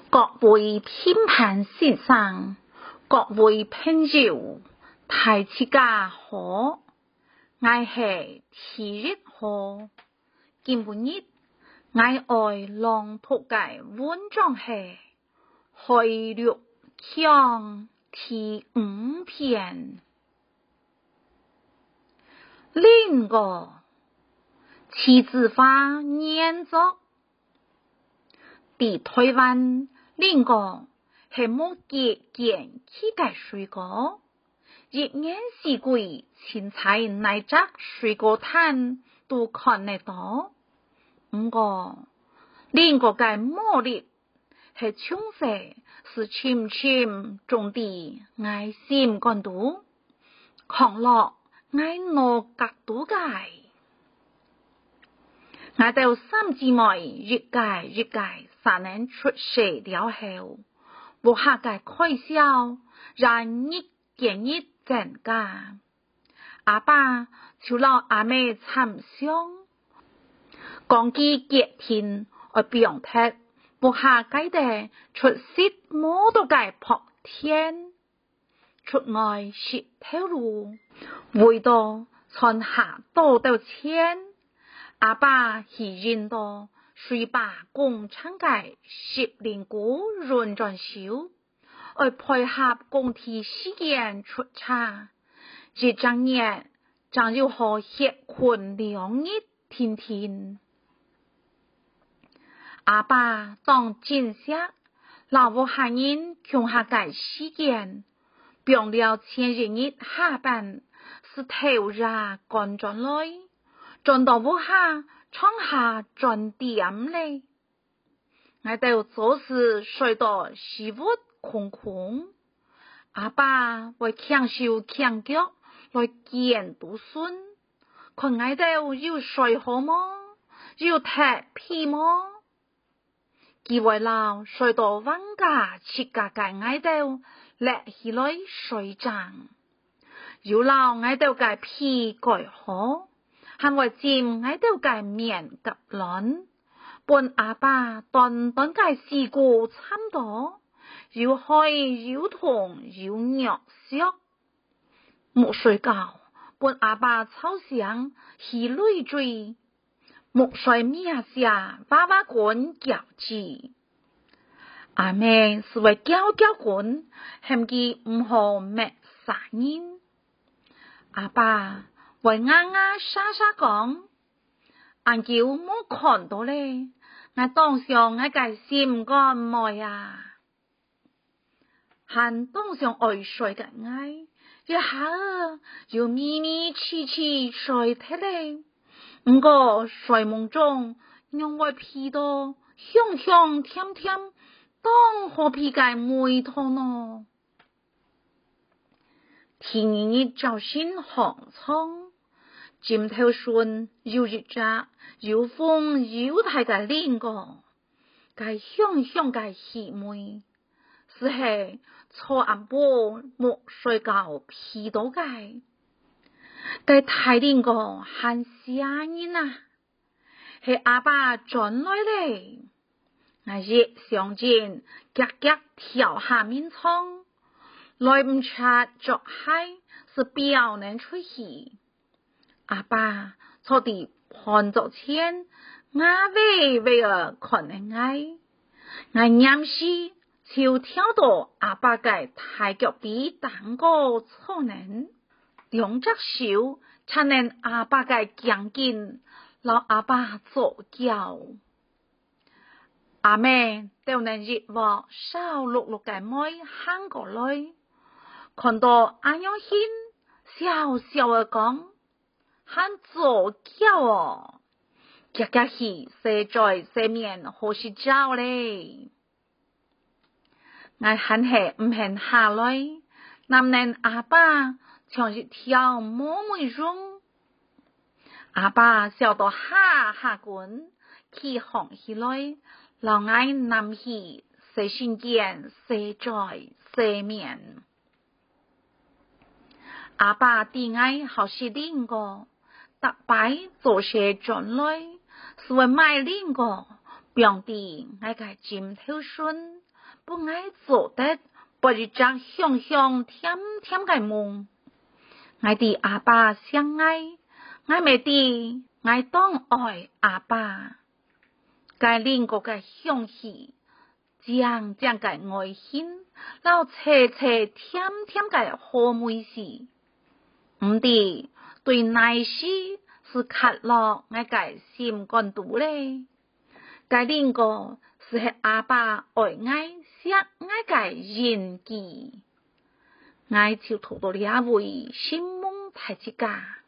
各位评判先生，各位朋友，大家好，我是体育好。今日我愛朗讀嘅文章係《海陸腔》第5篇。另個七字化念作地台灣另個係冇結見起嘅水果，一年四季青菜乃隻水果攤都看得到。不過另個嘅魔力係充實是深深種地愛心感度，狂樂愛樂角度嘅。我哋三姊妹越界才能出世了後，無下嘅開銷讓一件一增加。阿爸就老阿妹參相，講起結天而表達，無下計的出息冇到嘅撲天，出外是條路，為到存下多到錢。阿爸是認到水把工廠嘅10年股潤轉少，而配合工體時間出差，這張年將要好協困2日天。阿爸當真實老母下人窮下嘅時間，並了前日下班是頭ra趕轉來，轉到屋下窗下轉點嘞。我哋做事睡到時物空，阿爸為強手強腳來見讀孫，看我哋要睡好麼？要踢皮麼？幾位老睡到晚家切家嘅我哋叻起來睡覺，要老我哋嘅皮改好。還為佔我哋嘅面及卵，本阿爸頓嘅事故差唔多，要開要痛要虐惜，冇睡覺，本阿爸吵醒氣累追，冇睡咩下娃娃滾叫住，阿妹是為叫滾，嫌佢唔好咩殺人，阿爸為沙講，俺叫冇看到咧，我當上我嘅心肝妹啊，還當上愛睡嘅愛，一下要咪咪黐黐睡睇咧，唔過睡夢中讓我皮到香香甜甜，當何皮嘅梅湯咯，天日照新紅蔥。尖頭筍要熱炸，要風要大嘅另個，該香香嘅氣味，是係錯暗波冇睡覺皮到嘅，該大另個喊聲音啊，係阿爸轉來咧，我熱上前夾跳下面窗，來唔察作嗨是表能出戲。阿爸坐地盤着前，微兒看人我念詩就跳到阿爸嘅大腳臂蛋糕錯能，兩隻手才能阿爸嘅頸肩，老阿爸做叫。阿妹都能熱鑊燒碌碌嘅妹行過來，看到阿樣軒笑嘅講，喊做叫哦，夾起射在射面好是招咧。我喊係唔肯下來，男人阿爸像一條魔妹中，阿爸笑到哈滾，起紅起來，老愛男起射心間射在射面。阿爸啲愛好是另個。特擺做些轉來，是為買另個，表弟我嘅尖頭筍， 不爱做得，不如將香香甜甜嘅夢。我哋阿爸相愛，我未啲我當愛阿爸。該另個嘅香氣，將嘅愛心，老切切甜甜嘅好美事。唔啲對內事是卡落我嘅心肝肚咧。該另個是阿爸愛錫愛嘅人機，我就讀到呢位心夢大之家。